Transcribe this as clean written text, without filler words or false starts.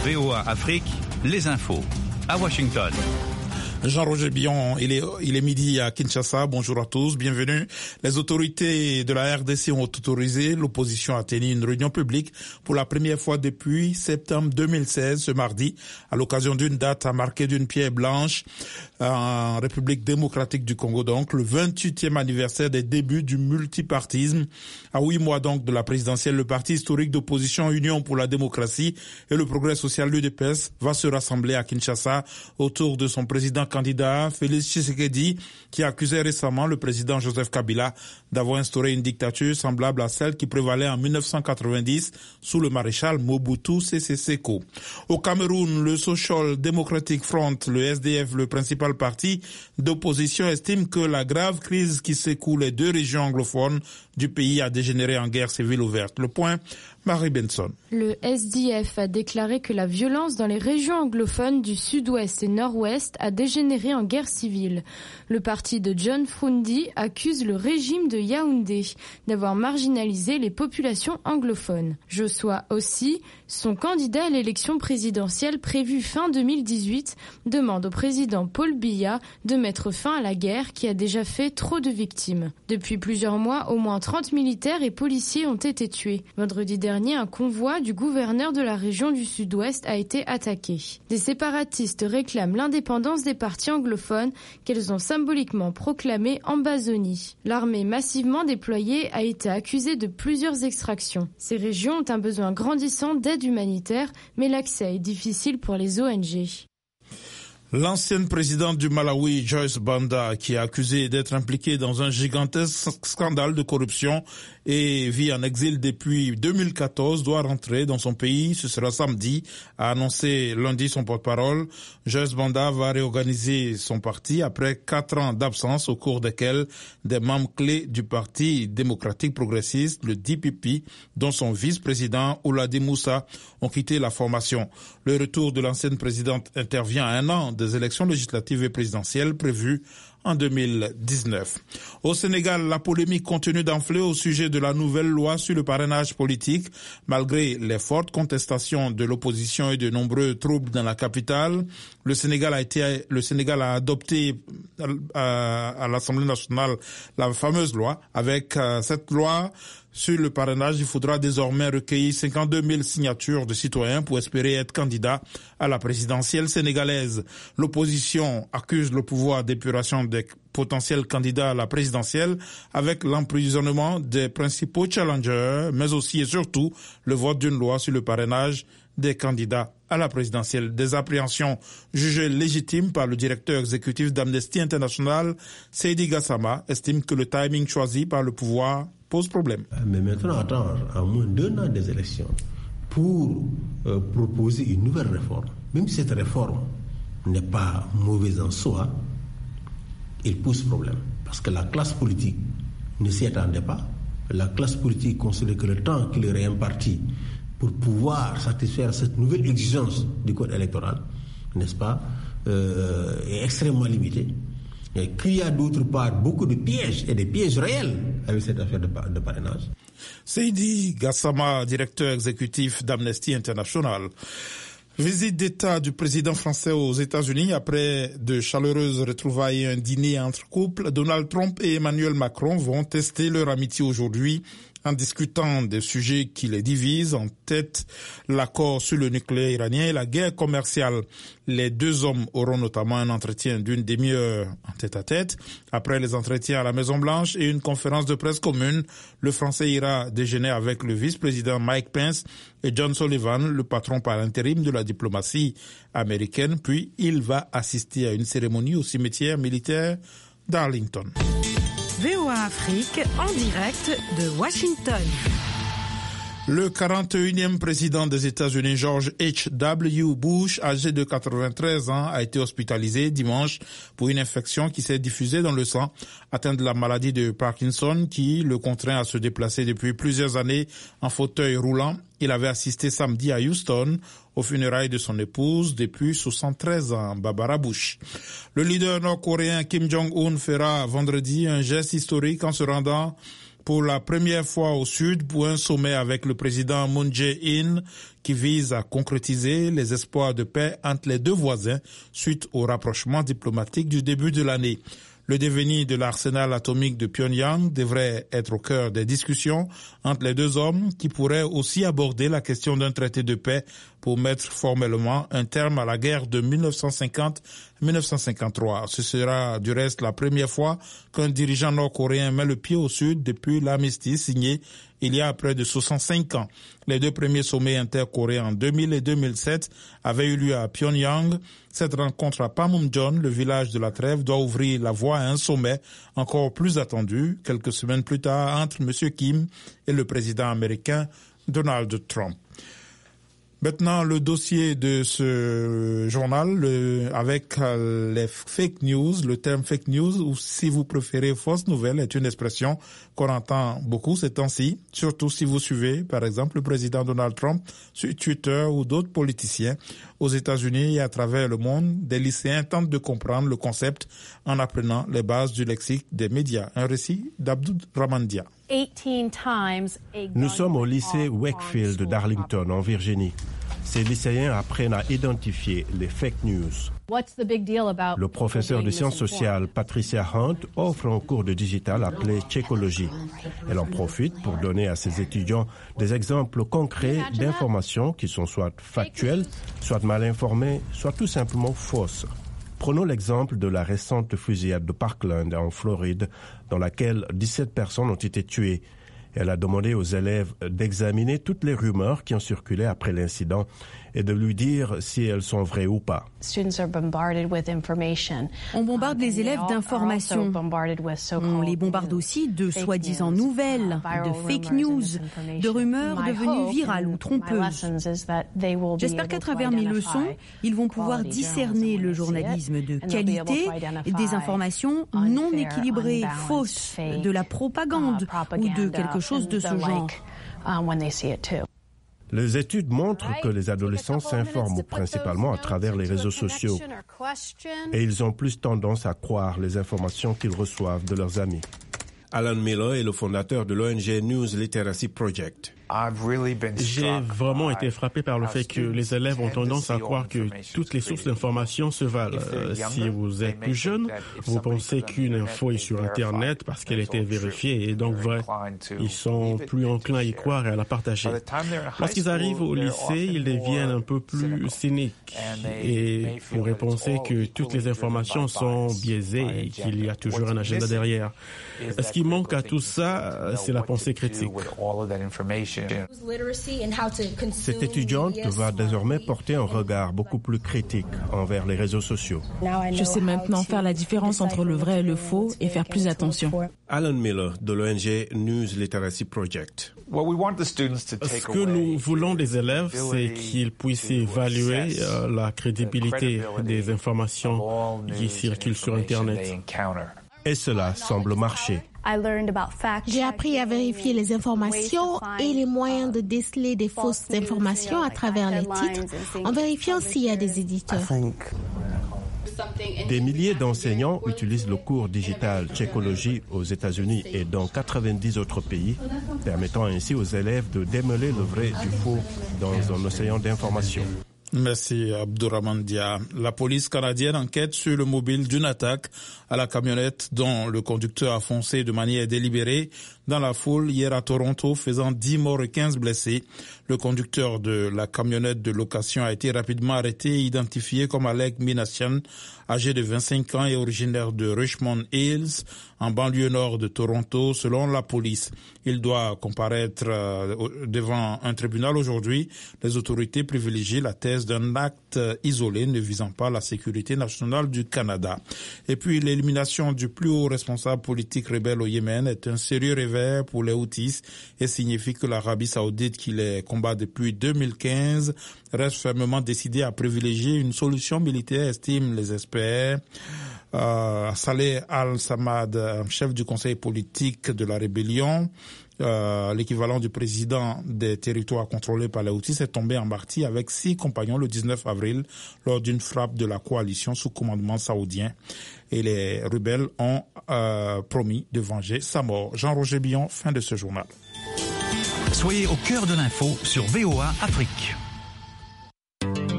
VOA Afrique, les infos. À Washington. Jean-Roger Billon, il est midi à Kinshasa. Bonjour à tous, bienvenue. Les autorités de la RDC ont autorisé l'opposition à tenir une réunion publique pour la première fois depuis septembre 2016, ce mardi, à l'occasion d'une date à marquer d'une pierre blanche en République démocratique du Congo, donc le 28e anniversaire des débuts du multipartisme. À 8 mois donc de la présidentielle, le parti historique d'opposition Union pour la démocratie et le progrès social, l'UDPS, va se rassembler à Kinshasa autour de son président candidat Félix Tshisekedi, qui accusait récemment le président Joseph Kabila d'avoir instauré une dictature semblable à celle qui prévalait en 1990 sous le maréchal Mobutu Sese Seko. Au Cameroun, le Social Democratic Front, le SDF, le principal parti d'opposition, estime que la grave crise qui secoue les deux régions anglophones du pays a dégénéré en guerre civile ouverte. Le point, Marie Benson. Le SDF a déclaré que la violence dans les régions anglophones du sud-ouest et nord-ouest a dégénéré en guerre civile. Le parti de John Frundi accuse le régime de Yaoundé d'avoir marginalisé les populations anglophones. Joshua Ossi, son candidat à l'élection présidentielle prévue fin 2018, demande au président Paul Biya de mettre fin à la guerre qui a déjà fait trop de victimes. Depuis plusieurs mois, au moins 30 militaires et policiers ont été tués. Vendredi dernier, un convoi du gouverneur de la région du Sud-Ouest a été attaqué. Des séparatistes réclament l'indépendance des partis anglophones qu'elles ont symboliquement proclamés en Bazonie. L'armée massivement déployée a été accusée de plusieurs extractions. Ces régions ont un besoin grandissant d'aide humanitaire, mais l'accès est difficile pour les ONG. L'ancienne présidente du Malawi, Joyce Banda, qui est accusée d'être impliquée dans un gigantesque scandale de corruption et vit en exil depuis 2014, doit rentrer dans son pays. Ce sera samedi, a annoncé lundi son porte-parole. Joyce Banda va réorganiser son parti après 4 ans d'absence au cours desquels des membres clés du Parti démocratique progressiste, le DPP, dont son vice-président Ouladi Moussa, ont quitté la formation. Le retour de l'ancienne présidente intervient à un an des élections législatives et présidentielles prévues en 2019. Au Sénégal, la polémique continue d'enfler au sujet de la nouvelle loi sur le parrainage politique. Malgré les fortes contestations de l'opposition et de nombreux troubles dans la capitale, le Sénégal a adopté à l'Assemblée nationale la fameuse loi. Avec cette loi sur le parrainage, il faudra désormais recueillir 52 000 signatures de citoyens pour espérer être candidat à la présidentielle sénégalaise. L'opposition accuse le pouvoir d'épuration des potentiels candidats à la présidentielle avec l'emprisonnement des principaux challengers, mais aussi et surtout le vote d'une loi sur le parrainage des candidats à la présidentielle. Des appréhensions jugées légitimes par le directeur exécutif d'Amnesty International, Seydi Gassama, estime que le timing choisi par le pouvoir pose problème. Mais maintenant, attendre à moins d'1 an des élections pour proposer une nouvelle réforme, même si cette réforme n'est pas mauvaise en soi, il pose problème. Parce que la classe politique ne s'y attendait pas. La classe politique considère que le temps qui leur est imparti pour pouvoir satisfaire cette nouvelle exigence du code électoral, n'est-ce pas, est extrêmement limité. Et qu'il y a d'autre part beaucoup de pièges, et des pièges réels avec cette affaire de parrainage. Seydi Gassama, directeur exécutif d'Amnesty International. Visite d'État du président français aux États-Unis après de chaleureuses retrouvailles et un dîner entre couples. Donald Trump et Emmanuel Macron vont tester leur amitié aujourd'hui en discutant des sujets qui les divisent, en tête l'accord sur le nucléaire iranien et la guerre commerciale. Les deux hommes auront notamment un entretien d'une demi-heure en tête-à-tête. Après les entretiens à la Maison-Blanche et une conférence de presse commune, le Français ira déjeuner avec le vice-président Mike Pence et John Sullivan, le patron par intérim de la diplomatie américaine. Puis il va assister à une cérémonie au cimetière militaire d'Arlington. VOA Afrique, en direct de Washington. Le 41e président des États-Unis, George H.W. Bush, âgé de 93 ans, a été hospitalisé dimanche pour une infection qui s'est diffusée dans le sang, atteint de la maladie de Parkinson qui le contraint à se déplacer depuis plusieurs années en fauteuil roulant. Il avait assisté samedi à Houston aux funérailles de son épouse depuis 73 ans, Barbara Bush. Le leader nord-coréen Kim Jong-un fera vendredi un geste historique en se rendant pour la première fois au Sud pour un sommet avec le président Moon Jae-in qui vise à concrétiser les espoirs de paix entre les deux voisins suite au rapprochement diplomatique du début de l'année. Le devenir de l'arsenal atomique de Pyongyang devrait être au cœur des discussions entre les deux hommes qui pourraient aussi aborder la question d'un traité de paix pour mettre formellement un terme à la guerre de 1950-1953. Ce sera du reste la première fois qu'un dirigeant nord-coréen met le pied au Sud depuis l'armistice signé il y a près de 65 ans. Les deux premiers sommets intercoréens en 2000 et 2007 avaient eu lieu à Pyongyang. Cette rencontre à Panmunjom, le village de la trêve, doit ouvrir la voie à un sommet encore plus attendu quelques semaines plus tard entre M. Kim et le président américain Donald Trump. Maintenant, le dossier de ce journal avec les fake news. Le terme fake news, ou si vous préférez fausse nouvelle, est une expression qu'on entend beaucoup ces temps-ci, surtout si vous suivez, par exemple, le président Donald Trump sur Twitter ou d'autres politiciens. Aux États-Unis et à travers le monde, des lycéens tentent de comprendre le concept en apprenant les bases du lexique des médias. Un récit d'Abdou Ramandia. Nous sommes au lycée Wakefield d'Arlington, en Virginie. Ces lycéens apprennent à identifier les fake news. Le professeur de sciences sociales, Patricia Hunt, offre un cours de digital appelé Tchécologie. Elle en profite pour donner à ses étudiants des exemples concrets d'informations qui sont soit factuelles, soit mal informées, soit tout simplement fausses. Prenons l'exemple de la récente fusillade de Parkland en Floride, dans laquelle 17 personnes ont été tuées. Elle a demandé aux élèves d'examiner toutes les rumeurs qui ont circulé après l'incident et de lui dire si elles sont vraies ou pas. On bombarde les élèves d'informations. On les bombarde aussi de soi-disant nouvelles, de fake news, de rumeurs devenues virales ou trompeuses. J'espère qu'à travers mes leçons, ils vont pouvoir discerner le journalisme de qualité et des informations non équilibrées, fausses, de la propagande ou de quelque chose de ce genre. Les études montrent que les adolescents s'informent principalement à travers les réseaux sociaux et ils ont plus tendance à croire les informations qu'ils reçoivent de leurs amis. Alan Miller est le fondateur de l'ONG News Literacy Project. J'ai vraiment été frappé par le fait que les élèves ont tendance à croire que toutes les sources d'informations se valent. Si vous êtes plus jeune, vous pensez qu'une info est sur Internet parce qu'elle a été vérifiée et donc vraie. Ils sont plus enclins à y croire et à la partager. Lorsqu'ils arrivent au lycée, ils deviennent un peu plus cyniques et pourraient penser que toutes les informations sont biaisées et qu'il y a toujours un agenda derrière. Ce qui manque à tout ça, c'est la pensée critique. Cette étudiante va désormais porter un regard beaucoup plus critique envers les réseaux sociaux. Je sais maintenant faire la différence entre le vrai et le faux et faire plus attention. Alan Miller de l'ONG News Literacy Project. Ce que nous voulons des élèves, c'est qu'ils puissent évaluer la crédibilité des informations qui circulent sur Internet. Et cela semble marcher. J'ai appris à vérifier les informations et les moyens de déceler des fausses informations à travers les titres, en vérifiant s'il y a des éditeurs. Des milliers d'enseignants utilisent le cours digital Tchécologie aux États-Unis et dans 90 autres pays, permettant ainsi aux élèves de démêler le vrai du faux dans un océan d'informations. Merci Abdouramandia. La police canadienne enquête sur le mobile d'une attaque à la camionnette dont le conducteur a foncé de manière délibérée dans la foule hier à Toronto, faisant 10 morts et 15 blessés. Le conducteur de la camionnette de location a été rapidement arrêté et identifié comme Alec Minassian, âgé de 25 ans et originaire de Richmond Hills, en banlieue nord de Toronto, selon la police. Il doit comparaître devant un tribunal aujourd'hui. Les autorités privilégient la thèse d'un acte isolé ne visant pas la sécurité nationale du Canada. Et puis, l'élimination du plus haut responsable politique rebelle au Yémen est un sérieux revers pour les Houthis et signifie que l'Arabie Saoudite, qui les combat depuis 2015, reste fermement décidée à privilégier une solution militaire, estiment les experts. Saleh Al-Samad, chef du conseil politique de la rébellion, l'équivalent du président des territoires contrôlés par les Houthis, est tombé en martyr avec 6 compagnons le 19 avril lors d'une frappe de la coalition sous commandement saoudien. Et les rebelles ont promis de venger sa mort. Jean-Roger Billon, fin de ce journal. Soyez au cœur de l'info sur VOA Afrique.